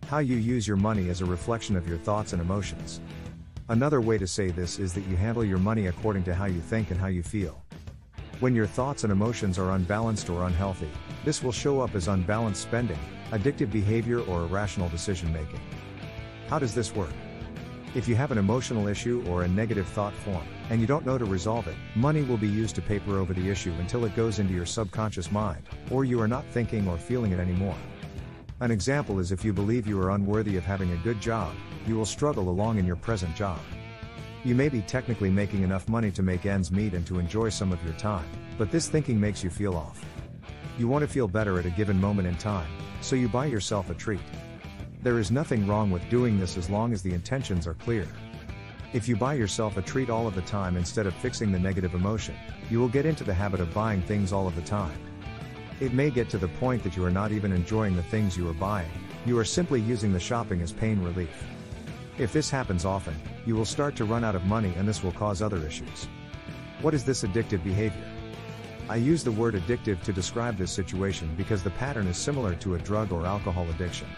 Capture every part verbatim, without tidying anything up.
How you use your money is a reflection of your thoughts and emotions. Another way to say this is that you handle your money according to how you think and how you feel. When your thoughts and emotions are unbalanced or unhealthy, this will show up as unbalanced spending, addictive behavior, or irrational decision making. How does this work? If you have an emotional issue or a negative thought form, and you don't know to resolve it, money will be used to paper over the issue until it goes into your subconscious mind, or you are not thinking or feeling it anymore. An example is if you believe you are unworthy of having a good job, you will struggle along in your present job. You may be technically making enough money to make ends meet and to enjoy some of your time, but this thinking makes you feel off. You want to feel better at a given moment in time, so you buy yourself a treat. There is nothing wrong with doing this as long as the intentions are clear. If you buy yourself a treat all of the time instead of fixing the negative emotion, you will get into the habit of buying things all of the time. It may get to the point that you are not even enjoying the things you are buying, you are simply using the shopping as pain relief. If this happens often, you will start to run out of money and this will cause other issues. What is this addictive behavior? I use the word addictive to describe this situation because the pattern is similar to a drug or alcohol addiction.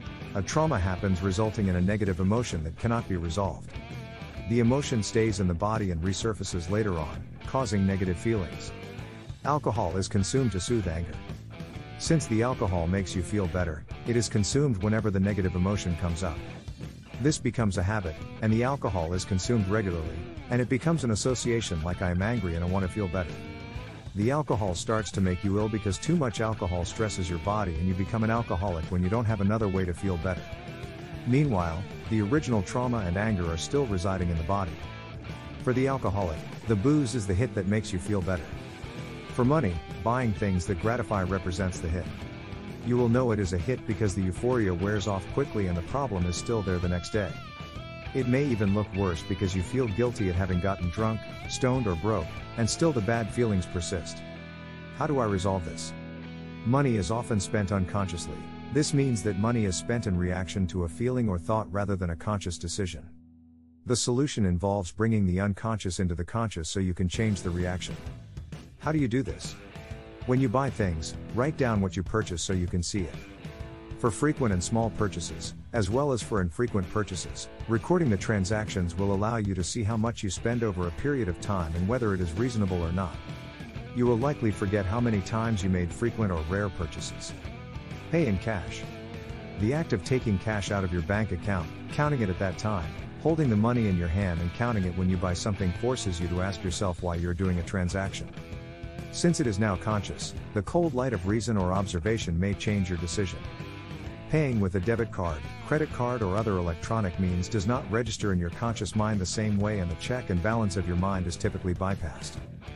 A trauma happens resulting in a negative emotion that cannot be resolved. The emotion stays in the body and resurfaces later on, causing negative feelings. Alcohol is consumed to soothe anger. Since the alcohol makes you feel better, it is consumed whenever the negative emotion comes up. This becomes a habit, and the alcohol is consumed regularly, and it becomes an association like I am angry and I want to feel better. The alcohol starts to make you ill because too much alcohol stresses your body and you become an alcoholic when you don't have another way to feel better. Meanwhile, the original trauma and anger are still residing in the body. For the alcoholic, the booze is the hit that makes you feel better. For money, buying things that gratify represents the hit. You will know it is a hit because the euphoria wears off quickly and the problem is still there the next day. It may even look worse because you feel guilty at having gotten drunk, stoned or broke, and still the bad feelings persist. How do I resolve this? Money is often spent unconsciously. This means that money is spent in reaction to a feeling or thought rather than a conscious decision. The solution involves bringing the unconscious into the conscious so you can change the reaction. How do you do this? When you buy things, write down what you purchase so you can see it. For frequent and small purchases, as well as for infrequent purchases, recording the transactions will allow you to see how much you spend over a period of time and whether it is reasonable or not. You will likely forget how many times you made frequent or rare purchases. Pay in cash. The act of taking cash out of your bank account, counting it at that time, holding the money in your hand and counting it when you buy something forces you to ask yourself why you're doing a transaction. Since it is now conscious, the cold light of reason or observation may change your decision. Paying with a debit card, credit card or other electronic means does not register in your conscious mind the same way, and the check and balance of your mind is typically bypassed.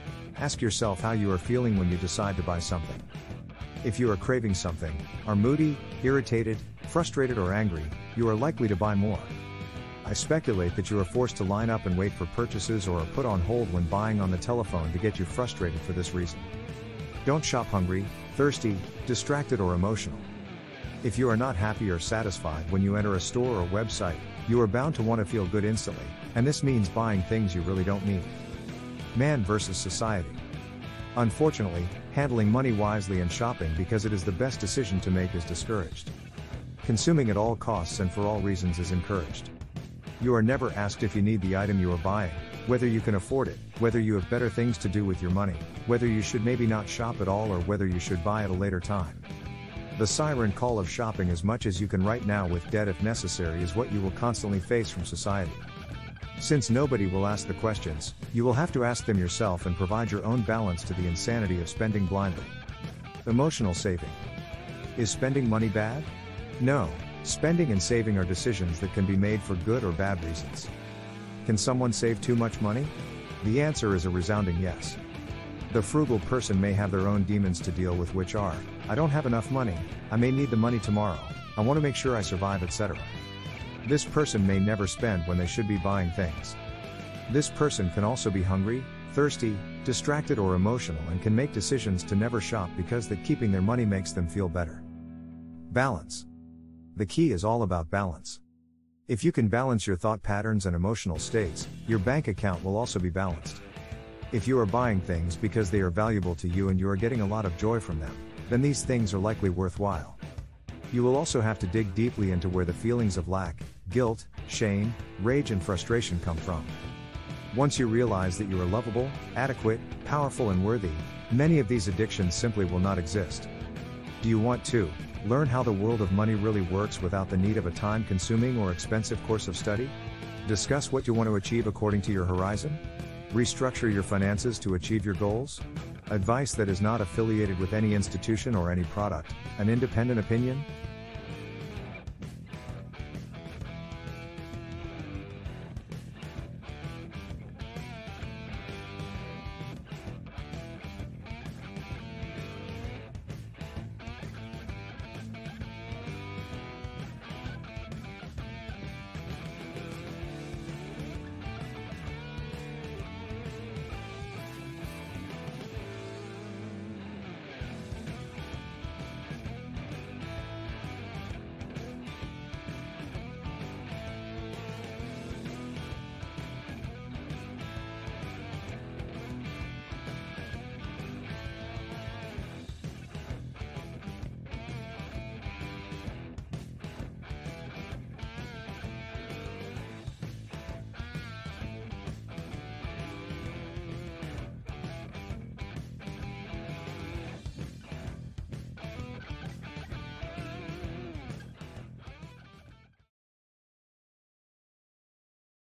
Ask yourself how you are feeling when you decide to buy something. If you are craving something, are moody, irritated, frustrated or angry, you are likely to buy more. I speculate that you are forced to line up and wait for purchases or are put on hold when buying on the telephone to get you frustrated for this reason. Don't shop hungry, thirsty, distracted or emotional. If you are not happy or satisfied when you enter a store or website, you are bound to want to feel good instantly, and this means buying things you really don't need. Man versus society. Unfortunately, handling money wisely and shopping because it is the best decision to make is discouraged. Consuming at all costs and for all reasons is encouraged. You are never asked if you need the item you are buying, whether you can afford it, whether you have better things to do with your money, whether you should maybe not shop at all or whether you should buy at a later time. The siren call of shopping as much as you can right now with debt if necessary is what you will constantly face from society. Since nobody will ask the questions, you will have to ask them yourself and provide your own balance to the insanity of spending blindly. Emotional saving. Is spending money bad? No. Spending and saving are decisions that can be made for good or bad reasons. Can someone save too much money? The answer is a resounding yes. The frugal person may have their own demons to deal with, which are, I don't have enough money, I may need the money tomorrow, I want to make sure I survive, et cetera. This person may never spend when they should be buying things. This person can also be hungry, thirsty, distracted or emotional and can make decisions to never shop because that keeping their money makes them feel better. Balance. The key is all about balance. If you can balance your thought patterns and emotional states, your bank account will also be balanced. If you are buying things because they are valuable to you and you are getting a lot of joy from them, then these things are likely worthwhile. You will also have to dig deeply into where the feelings of lack, guilt, shame, rage and frustration come from. Once you realize that you are lovable, adequate, powerful and worthy, many of these addictions simply will not exist. Do you want to learn how the world of money really works without the need of a time-consuming or expensive course of study? Discuss what you want to achieve according to your horizon? Restructure your finances to achieve your goals? Advice that is not affiliated with any institution or any product, an independent opinion?